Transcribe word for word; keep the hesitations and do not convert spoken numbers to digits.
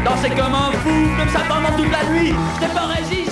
danser comme un fou, comme ça pendant toute la nuit. Je n'ai pas résisté.